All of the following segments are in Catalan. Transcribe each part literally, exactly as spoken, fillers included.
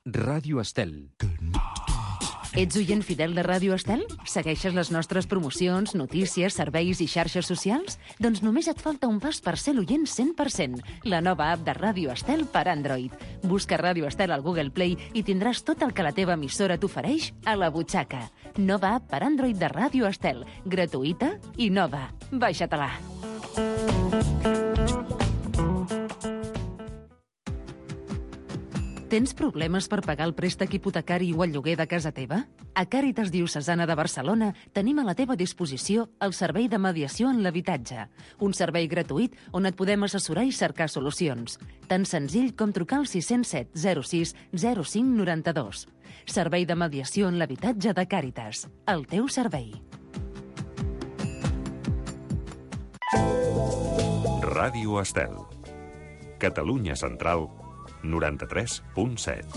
Ràdio Estel. Ets oient fidel de Ràdio Estel? Segueixes les nostres promocions, notícies, serveis i xarxes socials? Doncs només et falta un pas per ser l'oient cent per cent. La nova app de Ràdio Estel per Android. Busca Ràdio Estel al Google Play i tindràs tot el que la teva emissora t'ofereix a la butxaca. Nova app per Android de Ràdio Estel. Gratuïta i nova. Baixa-te-la. Tens problemes per pagar el préstec hipotecari o el lloguer de casa teva? A Càritas Diocesana de Barcelona tenim a la teva disposició el servei de mediació en l'habitatge, un servei gratuït on et podem assessorar i cercar solucions. Tan senzill com trucar al sis zero set zero sis zero cinc nou dos. Servei de mediació en l'habitatge de Càritas. El teu servei. Ràdio Estel. Catalunya Central, noranta-tres punt set.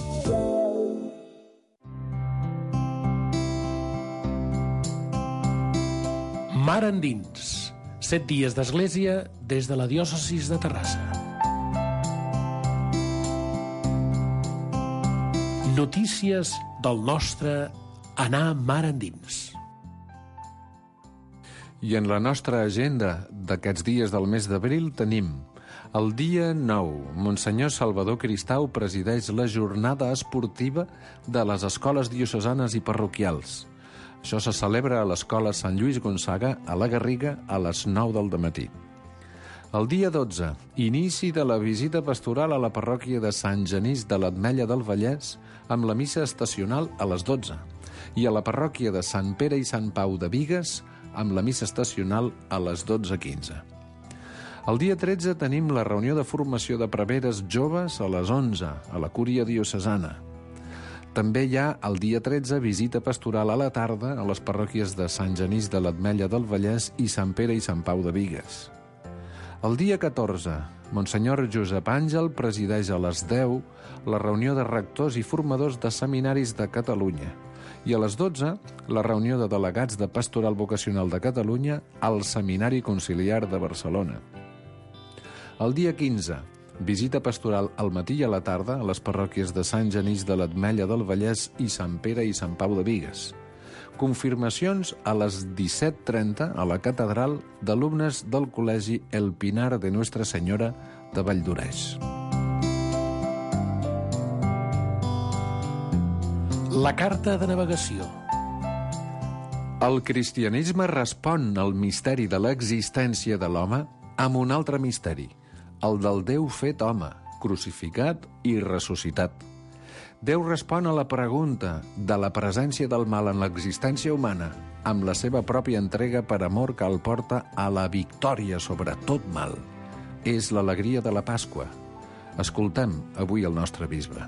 Mar endins. Set dies d'església des de la diòcesis de Terrassa. Notícies del nostre anar mar endins. I en la nostra agenda d'aquests dies del mes d'abril tenim el dia nou. Monsenyor Salvador Cristau presideix la jornada esportiva de les escoles diocesanes i parroquials. Això se celebra a l'escola Sant Lluís Gonçaga, a la Garriga, a les nou del dematí. El dia dotze, inici de la visita pastoral a la parròquia de Sant Genís de l'Ametlla del Vallès amb la missa estacional a les dotze i a la parròquia de Sant Pere i Sant Pau de Bigues amb la missa estacional a les dotze quinze. El dia tretze tenim la reunió de formació de preveres joves a les onze, a la Cúria Diocesana. També hi ha el dia tretze visita pastoral a la tarda a les parròquies de Sant Genís de l'Ametlla del Vallès i Sant Pere i Sant Pau de Bigues. El dia catorze, Monsenyor Josep Àngel presideix a les deu la reunió de rectors i formadors de seminaris de Catalunya i a les dotze la reunió de delegats de Pastoral Vocacional de Catalunya al Seminari Conciliar de Barcelona. El dia quinze, visita pastoral al matí i a la tarda a les parròquies de Sant Genís de l'Ametlla del Vallès i Sant Pere i Sant Pau de Bigues. Confirmacions a les disset trenta a la catedral d'alumnes del Col·legi El Pinar de Nuestra Senyora de Valldoreix. La carta de navegació. El cristianisme respon al misteri de l'existència de l'home amb un altre misteri, el del Déu fet home, crucificat i ressuscitat. Déu respon a la pregunta de la presència del mal en l'existència humana amb la seva pròpia entrega per amor que el porta a la victòria sobre tot mal. És l'alegria de la Pasqua. Escoltem avui el nostre bisbe.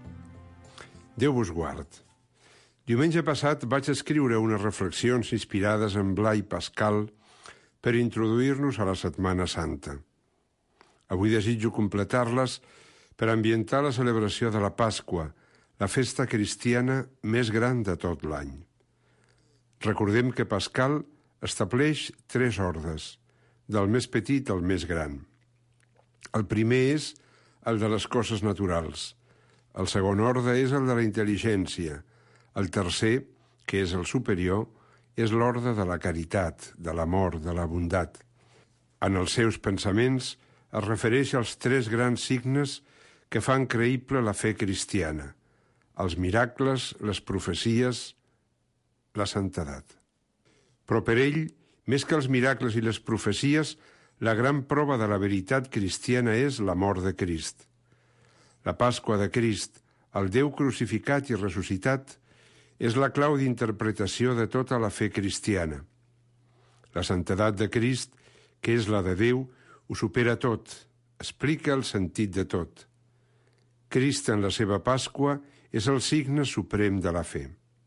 Déu vos guard. Diumenge passat vaig escriure unes reflexions inspirades en Blai Pascal per introduir-nos a la Setmana Santa. Avui desitjo completar-les per ambientar la celebració de la Pasqua, la festa cristiana més gran de tot l'any. Recordem que Pascal estableix tres ordes, del més petit al més gran. El primer és el de les coses naturals. El segon orde és el de la intel·ligència. El tercer, que és el superior, és l'orde de la caritat, de l'amor, de la bondat. En els seus pensaments es refereix als tres grans signes que fan creïble la fe cristiana: els miracles, les profecies, la santedat. Però per ell, més que els miracles i les profecies, la gran prova de la veritat cristiana és la mort de Crist. La Pasqua de Crist, el Déu crucificat i ressuscitat, és la clau d'interpretació de tota la fe cristiana. La santedat de Crist, que és la de Déu, ho supera tot, explica el sentit de tot. Crist en la seva Pasqua és el signe suprem de la fe.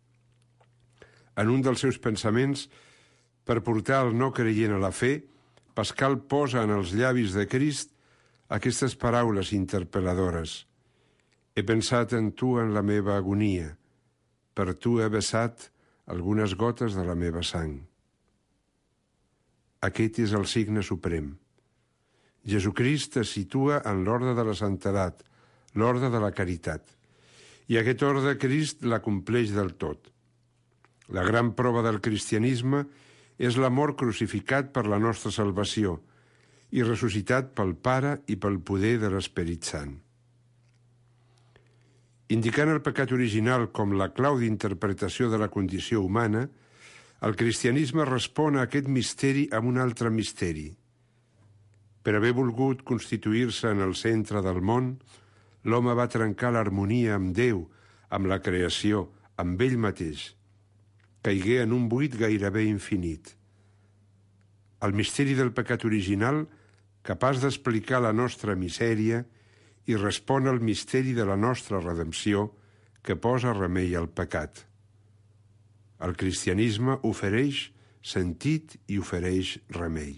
En un dels seus pensaments, per portar el no creient a la fe, Pascal posa en els llavis de Crist aquestes paraules interpel·ladores. He pensat en tu en la meva agonia. Per tu he vessat algunes gotes de la meva sang. Aquest és el signe suprem. Jesucrist es situa en l'ordre de la santedat, l'ordre de la caritat. i aquest ordre Crist l'acompleix del tot. La gran prova del cristianisme és l'amor crucificat per la nostra salvació i ressuscitat pel Pare i pel poder de l'Esperit Sant. Indicant el pecat original com la clau d'interpretació de la condició humana, el cristianisme respon a aquest misteri amb un altre misteri. Per haver volgut constituir-se en el centre del món, l'home va trencar l'harmonia amb Déu, amb la creació, amb ell mateix. Caigué en un buit gairebé infinit. El misteri del pecat original, capaç d'explicar la nostra misèria, i respon al misteri de la nostra redempció que posa remei al pecat. El cristianisme ofereix sentit i ofereix remei.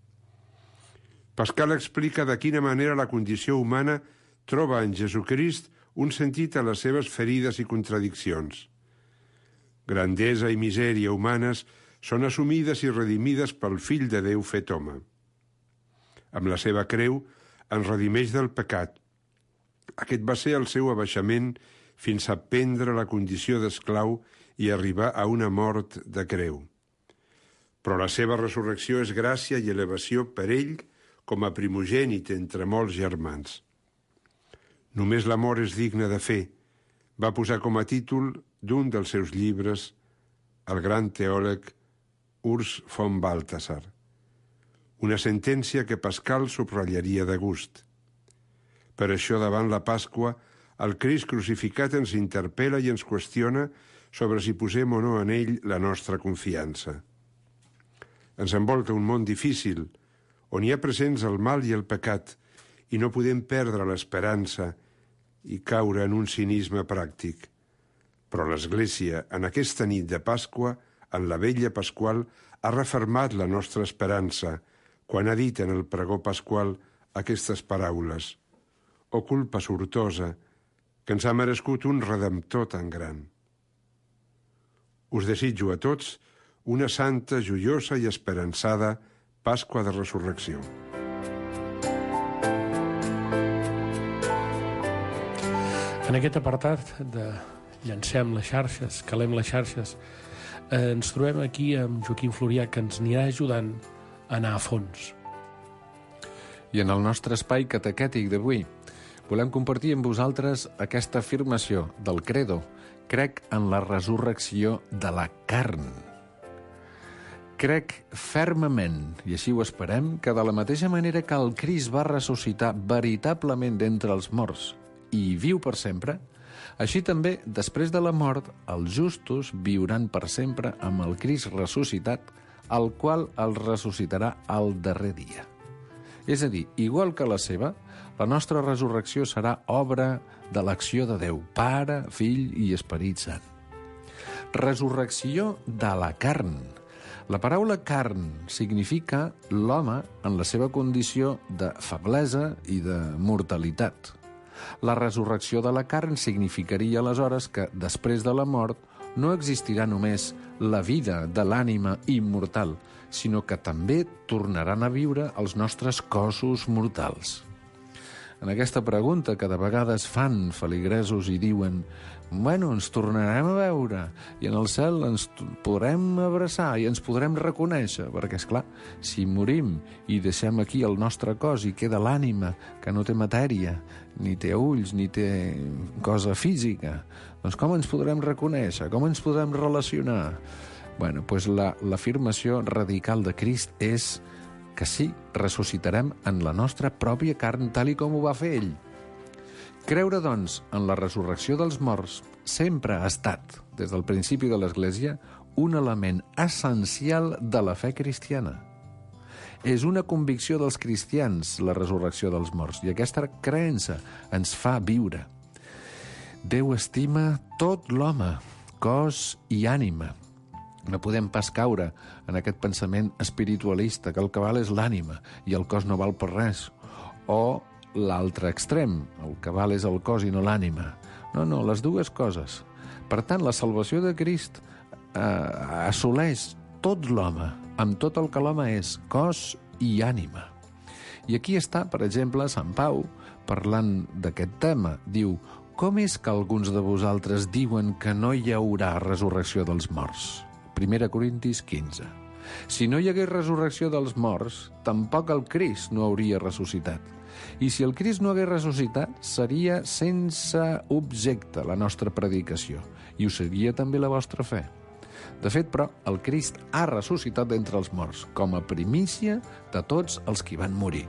Pascal explica de quina manera la condició humana troba en Jesucrist un sentit a les seves ferides i contradiccions. Grandesa i misèria humanes són assumides i redimides pel Fill de Déu fet home. Amb la seva creu ens redimeix del pecat. Aquest va ser el seu abaixament fins a prendre la condició d'esclau i arribar a una mort de creu. Però la seva resurrecció és gràcia i elevació per ell com a primogènit entre molts germans. Només l'amor és digne de fer, va posar com a títol d'un dels seus llibres el gran teòleg Urs von Balthasar. Una sentència que Pascal subratllaria de gust. Per això, davant la Pasqua, el Crist crucificat ens interpel·la i ens qüestiona sobre si posem o no en ell la nostra confiança. Ens envolta un món difícil, on hi ha presents el mal i el pecat, i no podem perdre l'esperança i caure en un cinisme pràctic. Però l'Església, en aquesta nit de Pasqua, en la vella pasqual, ha refermat la nostra esperança, quan ha dit en el pregó pasqual aquestes paraules: «O culpa sortosa, que ens ha merescut un redemptor tan gran». Us desitjo a tots una santa, joiosa i esperançada Pasqua de Resurrecció. En aquest apartat de llancem les xarxes, calem les xarxes, eh, ens trobem aquí amb Joaquim Florià, que ens anirà ajudant a anar a fons. I en el nostre espai catequètic d'avui volem compartir amb vosaltres aquesta afirmació del credo: crec en la resurrecció de la carn. Crec fermament, i així ho esperem, que de la mateixa manera que el Crist va ressuscitar veritablement d'entre els morts i viu per sempre, així també, després de la mort, els justos viuran per sempre amb el Crist ressuscitat, el qual els ressuscitarà al darrer dia. És a dir, igual que la seva, la nostra resurrecció serà obra de l'acció de Déu, Pare, Fill i Esperit Sant. Resurrecció de la carn. La paraula carn significa l'home en la seva condició de feblesa i de mortalitat. La resurrecció de la carn significaria aleshores que, després de la mort, no existirà només la vida de l'ànima immortal, sinó que també tornaran a viure els nostres cossos mortals. En aquesta pregunta que de vegades fan feligresos i diuen «Bueno, ens tornarem a veure i en el cel ens podrem abraçar i ens podrem reconèixer», perquè, és clar, si morim i deixem aquí el nostre cos i queda l'ànima, que no té matèria, ni té ulls, ni té cosa física, doncs com ens podrem reconèixer? Com ens podrem relacionar? Bueno, doncs la, l'afirmació radical de Crist és que sí, ressuscitarem en la nostra pròpia carn, tal i com ho va fer ell. Creure, doncs, en la resurrecció dels morts sempre ha estat, des del principi de l'Església, un element essencial de la fe cristiana. És una convicció dels cristians, la resurrecció dels morts, i aquesta creença ens fa viure. Déu estima tot l'home, cos i ànima. No podem pas caure en aquest pensament espiritualista, que el que val és l'ànima i el cos no val per res. O l'altre extrem, el que val és el cos i no l'ànima. No, no, les dues coses. Per tant, la salvació de Crist eh, assoleix tot l'home, amb tot el que l'home és, cos i ànima. I aquí està, per exemple, Sant Pau, parlant d'aquest tema. Diu, com és que alguns de vosaltres diuen que no hi haurà resurrecció dels morts? Primera Corintis quinze. Si no hi hagués resurrecció dels morts, tampoc el Crist no hauria ressuscitat. I si el Crist no hagués ressuscitat, seria sense objecte la nostra predicació, i ho seria també la vostra fe. De fet, però, el Crist ha ressuscitat d'entre els morts, com a primícia de tots els qui van morir.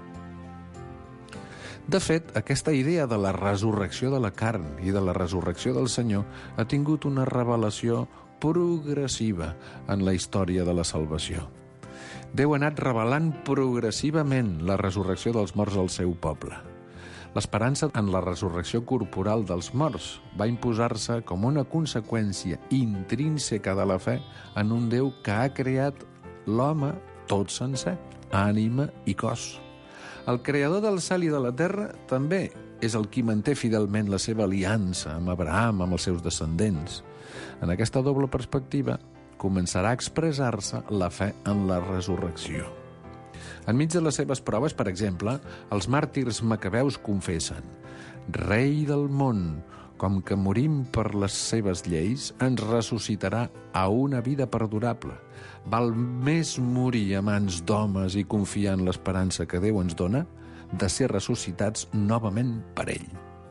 De fet, aquesta idea de la resurrecció de la carn i de la resurrecció del Senyor ha tingut una revelació progressiva en la història de la salvació. Déu ha anat revelant progressivament la resurrecció dels morts al seu poble. L'esperança en la resurrecció corporal dels morts va imposar-se com una conseqüència intrínseca de la fe en un Déu que ha creat l'home tot sencer, ànima i cos. El creador del cel i de la terra també és el qui manté fidelment la seva aliança amb Abraham, amb els seus descendents. En aquesta doble perspectiva començarà a expressar-se la fe en la resurrecció. Enmig de les seves proves, per exemple, els màrtirs macabeus confessen: Rei del món, com que morim per les seves lleis, ens ressuscitarà a una vida perdurable. Val més morir a mans d'homes i confiar en l'esperança que Déu ens dona de ser ressuscitats novament per ell.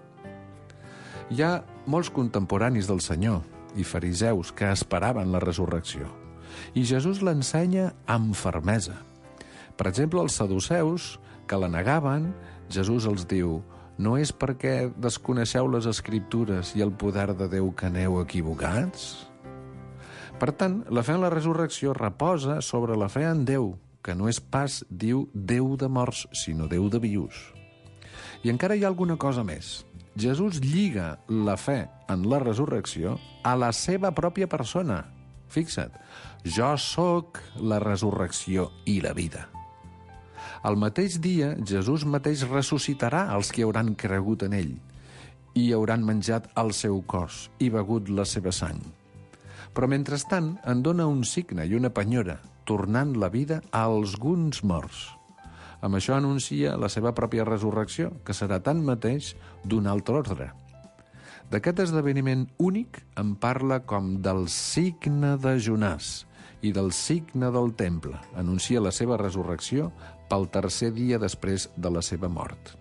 Hi ha molts contemporanis del Senyor i fariseus que esperaven la resurrecció, i Jesús l'ensenya amb fermesa. Per exemple, els saduceus, que la negaven, Jesús els diu: no és perquè desconeixeu les Escriptures i el poder de Déu que aneu equivocats? Per tant, la fe en la resurrecció reposa sobre la fe en Déu, que no és pas, diu, Déu de morts, sinó Déu de vius. I encara hi ha alguna cosa més. Jesús lliga la fe en la resurrecció a la seva pròpia persona. Fixa't, jo sóc la resurrecció i la vida. Al mateix dia, Jesús mateix ressuscitarà els que hauran cregut en ell i hauran menjat el seu cos i begut la seva sang. Però mentrestant en dona un signe i una penyora, tornant la vida a alguns morts. Amb això anuncia la seva pròpia resurrecció, que serà tanmateix d'un altre ordre. D'aquest esdeveniment únic en parla com del signe de Jonàs i del signe del temple. Anuncia la seva resurrecció pel tercer dia després de la seva mort.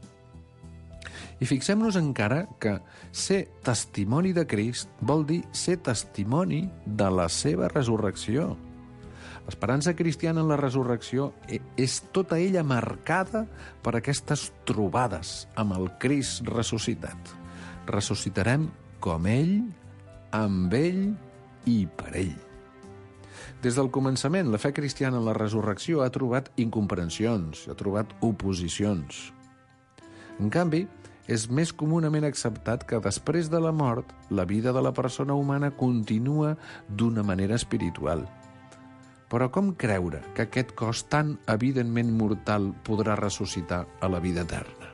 I fixem-nos encara que ser testimoni de Crist vol dir ser testimoni de la seva resurrecció. L'esperança cristiana en la resurrecció és tota ella marcada per aquestes trobades amb el Crist ressuscitat. Ressuscitarem com ell, amb ell i per ell. Des del començament, la fe cristiana en la resurrecció ha trobat incomprensions, ha trobat oposicions. En canvi, és més comunament acceptat que després de la mort, la vida de la persona humana continua d'una manera espiritual. Però com creure que aquest cos tan evidentment mortal podrà ressuscitar a la vida eterna?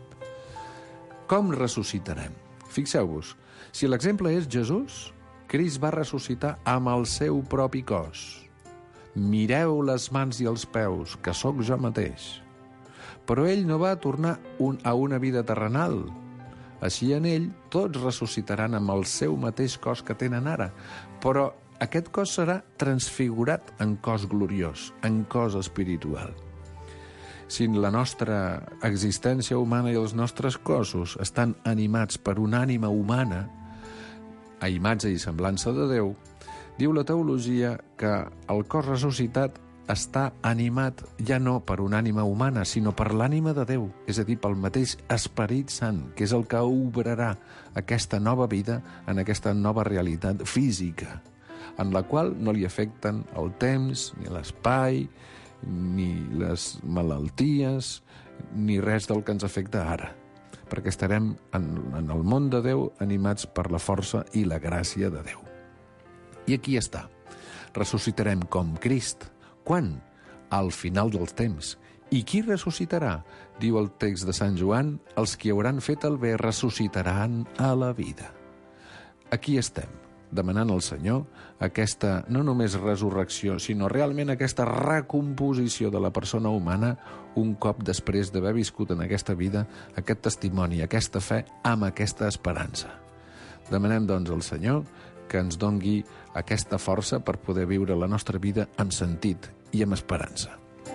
Com ressuscitarem? Fixeu-vos, si l'exemple és Jesús, Crist va ressuscitar amb el seu propi cos. Mireu les mans i els peus, que sóc jo mateix. Però ell no va tornar un, a una vida terrenal. Així en ell tots ressuscitaran amb el seu mateix cos que tenen ara, però aquest cos serà transfigurat en cos gloriós, en cos espiritual. Si la nostra existència humana i els nostres cossos estan animats per una ànima humana, a imatge i semblança de Déu, diu la teologia que el cos ressuscitat està animat ja no per una ànima humana, sinó per l'ànima de Déu, és a dir, pel mateix Esperit Sant, que és el que obrarà aquesta nova vida en aquesta nova realitat física, en la qual no li afecten el temps, ni l'espai, ni les malalties, ni res del que ens afecta ara, perquè estarem en, en el món de Déu animats per la força i la gràcia de Déu. I aquí està. Ressuscitarem com Crist. Quan? Al final dels temps. I qui ressuscitarà? Diu el text de Sant Joan, els que hauran fet el bé ressuscitaran a la vida. Aquí estem. demanant al Senyor aquesta, no només resurrecció, sinó realment aquesta recomposició de la persona humana un cop després d'haver viscut en aquesta vida aquest testimoni, aquesta fe, amb aquesta esperança. Demanem, doncs, al Senyor que ens dongui aquesta força per poder viure la nostra vida amb sentit i amb esperança.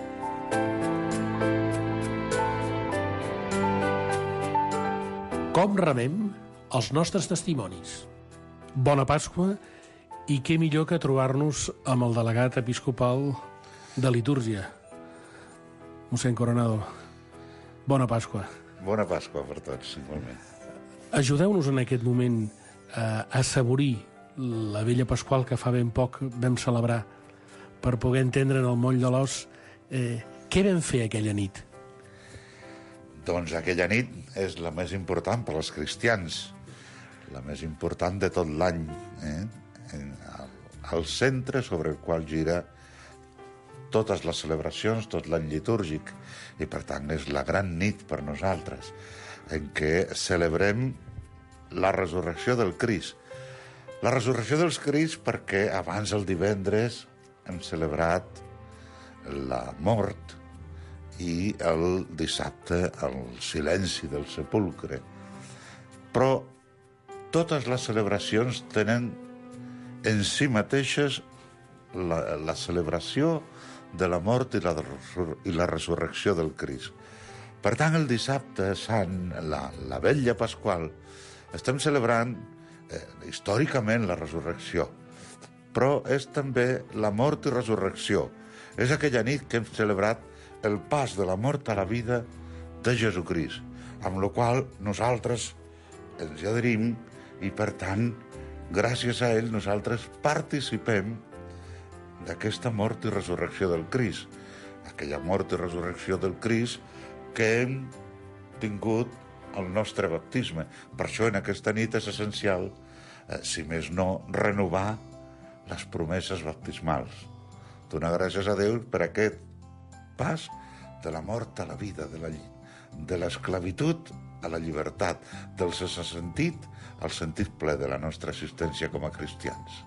Com remem els nostres testimonis? Bona Pasqua i què millor que trobar-nos amb el delegat episcopal de litúrgia, mossèn Coronado. Bona Pasqua. Bona Pasqua per tots, igualment. Ajudeu-nos en aquest moment a assaborir la vella Pasqual que fa ben poc vam celebrar per poder entendre en el moll de l'os eh, què vam fer aquella nit. Doncs aquella nit és la més important per als cristians, la més important de tot l'any, eh? el centre sobre el qual gira totes les celebracions, tot l'any litúrgic, i per tant és la gran nit per nosaltres, en què celebrem la resurrecció del Crist. La resurrecció del Crist perquè abans el divendres hem celebrat la mort i el dissabte el silenci del sepulcre. Però totes les celebracions tenen en si mateixes la, la celebració de la mort i la, i la resurrecció del Crist. Per tant, el dissabte sant, la, la vetlla Pasqual, estem celebrant eh, històricament la resurrecció, però és també la mort i resurrecció. És aquella nit que hem celebrat el pas de la mort a la vida de Jesucrist, amb la qual nosaltres ens hi adherim i, per tant, gràcies a ell nosaltres participem d'aquesta mort i resurrecció del Crist, aquella mort i resurrecció del Crist que hem tingut al nostre baptisme. Per això en aquesta nit és essencial, eh, si més no, renovar les promeses baptismals. Donar gràcies a Déu per aquest pas de la mort a la vida, de la, de l'esclavitud a la llibertat, del sense sentit al sentit ple de la nostra existència com a cristians.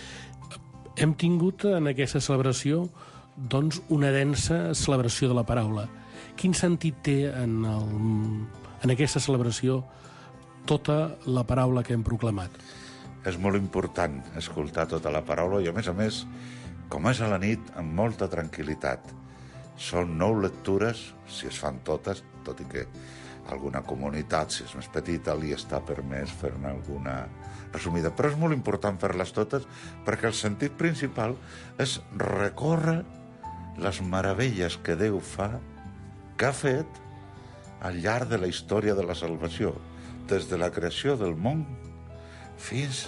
Hem tingut en aquesta celebració doncs, una densa celebració de la paraula. Quin sentit té en, el, en aquesta celebració tota la paraula que hem proclamat? És molt important escoltar tota la paraula i, a més a més, com és a la nit, amb molta tranquil·litat. Són nou lectures, si es fan totes, tot i que alguna comunitat, si és més petita, li està permès fer-ne alguna resumida. Però és molt important fer-les totes perquè el sentit principal és recórrer les meravelles que Déu fa, que ha fet al llarg de la història de la salvació, des de la creació del món fins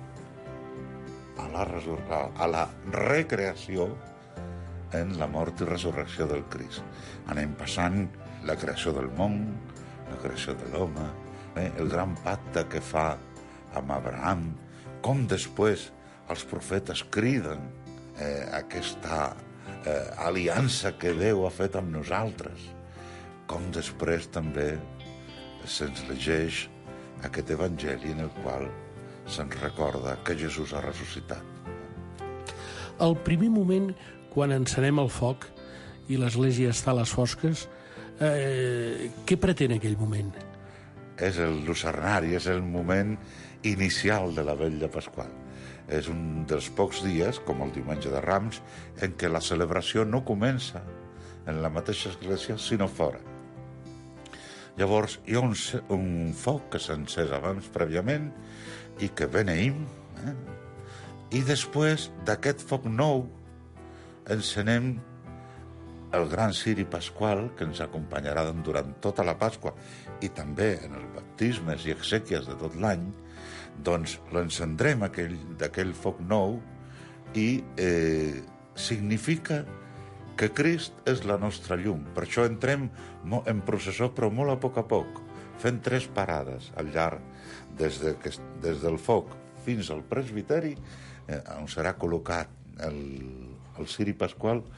a la, resur... a la recreació en la mort i resurrecció del Crist. Anem passant la creació del món, la creació de l'home, eh? el gran pacte que fa amb Abraham, com després els profetes criden eh, aquesta eh, aliança que Déu ha fet amb nosaltres, com després també se'ns llegeix aquest evangeli en el qual se'ns recorda que Jesús ha ressuscitat. El primer moment, quan encenem el foc i l'església està a les fosques, eh, què pretén aquell moment? És el lucernari, és el moment inicial de la vetlla Pasqual. És un dels pocs dies, com el diumenge de Rams, en què la celebració no comença en la mateixa església, sinó fora. Llavors, hi ha un, un foc que s'ha encès abans prèviament i que beneïm, eh? I després d'aquest foc nou encenem el gran ciri pasqual que ens acompanyarà durant tota la Pasqua i també en els baptismes i exèquies de tot l'any, doncs l'encendrem d'aquell foc nou i eh, significa que Crist és la nostra llum. Per això entrem en processó, però molt a poc a poc, fent tres parades al llarg, des, de, des del foc fins al presbiteri, eh, on serà col·locat el, el ciri pasqual,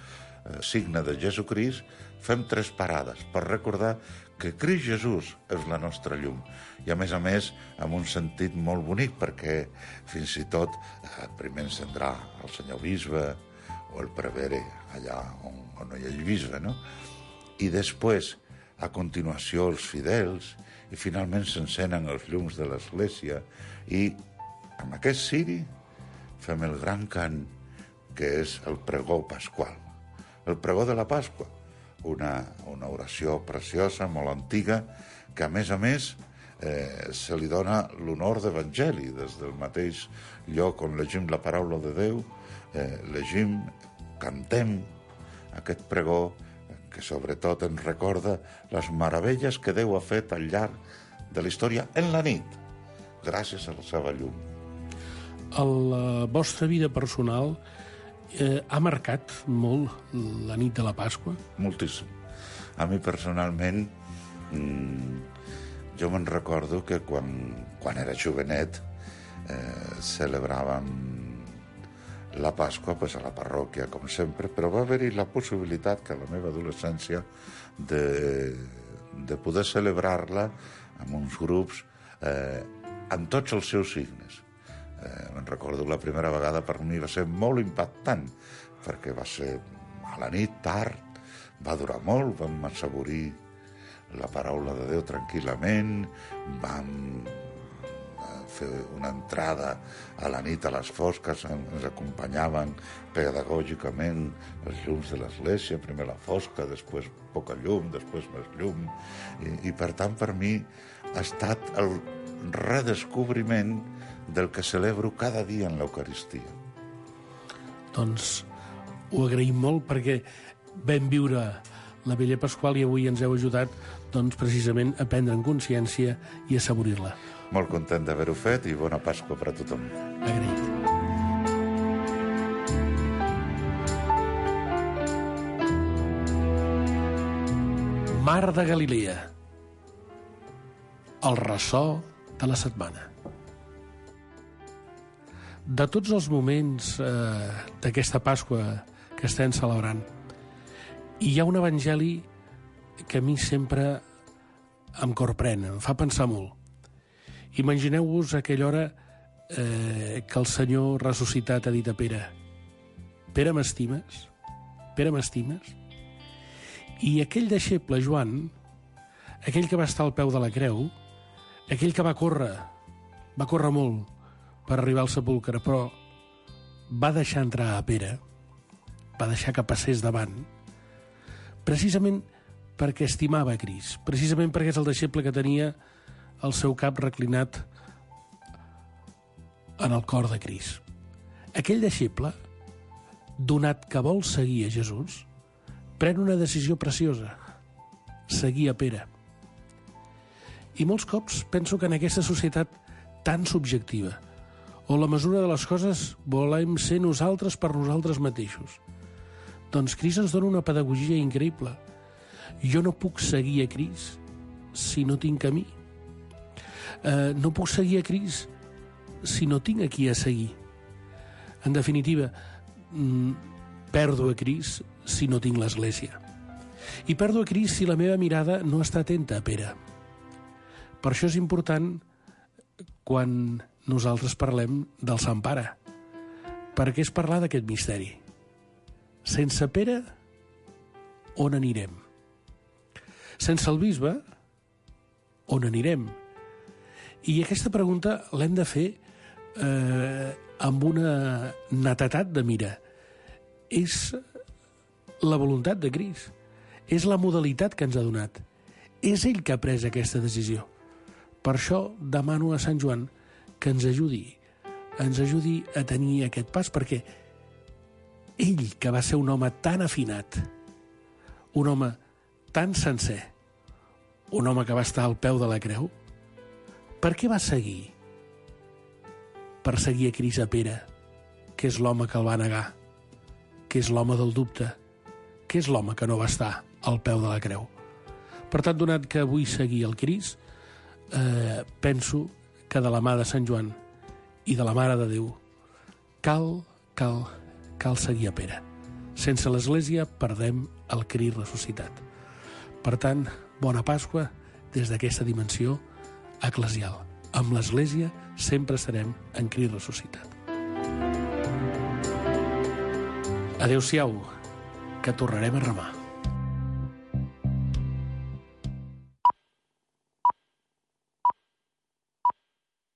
eh, signe de Jesucrist, fem tres parades per recordar que Crist Jesús és la nostra llum. I, a més a més, amb un sentit molt bonic, perquè fins i tot eh, primer encendrà el senyor bisbe o el prevere, allà on, on no hi ha bisbe, no? I després, a continuació, els fidels, i finalment s'encenen els llums de l'església, i amb aquest ciri fem el gran cant, que és el pregó pasqual. El pregó de la Pasqua, una, una oració preciosa, molt antiga, que a més a més eh, se li dona l'honor d'evangeli. Des del mateix lloc on llegim la paraula de Déu, eh, llegim, cantem aquest pregó que sobretot ens recorda les meravelles que Déu ha fet al llarg de la història en la nit, gràcies a la seva llum. A la vostra vida personal eh, ha marcat molt la nit de la Pasqua? Moltíssim. A mi personalment, mmm, jo me'n recordo que quan, quan era jovenet eh, celebràvem la Pasqua pues, a la parròquia, com sempre, però va haver-hi la possibilitat que a la meva adolescència de, de poder celebrar-la amb uns grups eh, amb tots els seus signes. Eh, me'n recordo la primera vegada, per mi va ser molt impactant, perquè va ser a la nit, tard, va durar molt, vam assaborir la paraula de Déu tranquil·lament, vam fer una entrada a la nit a les fosques, ens acompanyaven pedagògicament els llums de l'església, primer la fosca, després poca llum, després més llum, i, i per tant per mi ha estat el redescobriment del que celebro cada dia en l'Eucaristia. Doncs ho agraïm molt perquè vam viure la Vella Pasqual i avui ens heu ajudat doncs, precisament a prendre en consciència i a assaborir-la. Molt content d'haver-ho fet i bona Pasqua per a tothom. Agraït. Mar de Galilea. El ressò de la setmana. De tots els moments eh, d'aquesta Pasqua que estem celebrant, hi ha un evangeli que a mi sempre em corprèn, em fa pensar molt. Imagineu-vos aquella hora eh, que el Senyor ressuscitat ha dit a Pere: Pere, m'estimes? Pere, m'estimes? I aquell deixeble, Joan, aquell que va estar al peu de la creu, aquell que va córrer, va córrer molt per arribar al sepulcre, però va deixar entrar a Pere, va deixar que passés davant, precisament perquè estimava a Crist, precisament perquè és el deixeble que tenia el seu cap reclinat en el cor de Crist. Aquell deixeble, donat que vol seguir a Jesús, pren una decisió preciosa: seguir a Pere. I molts cops penso que en aquesta societat tan subjectiva, on la mesura de les coses volem ser nosaltres per nosaltres mateixos, doncs Crist ens dona una pedagogia increïble. Jo no puc seguir a Crist si no tinc camí. Uh, no puc seguir a Crist si no tinc a qui a seguir. En definitiva, mm, perdo a Crist si no tinc l'Església. I perdo a Crist si la meva mirada no està atenta a Pere. Per això és important quan nosaltres parlem del Sant Pare, perquè és parlar d'aquest misteri. Sense Pere, on anirem? Sense el bisbe, on anirem? I aquesta pregunta l'hem de fer eh, amb una netedat de mira. És la voluntat de Crist, és la modalitat que ens ha donat, és ell que ha pres aquesta decisió. Per això demano a Sant Joan que ens ajudi, ens ajudi a tenir aquest pas, perquè ell, que va ser un home tan afinat, un home tan sencer, un home que va estar al peu de la creu, per què va seguir? Per seguir a Crist a Pere, que és l'home que el va negar, que és l'home del dubte, que és l'home que no va estar al peu de la creu. Per tant, donat que vull seguir el Crist, eh, penso que de la mà de Sant Joan i de la Mare de Déu cal, cal, cal seguir a Pere. Sense l'Església perdem el Crist ressuscitat. Per tant, bona Pasqua des d'aquesta dimensió eclesial. Amb l'Església sempre serem en Crist ressuscitat. Adéu-siau, que tornarem a remar.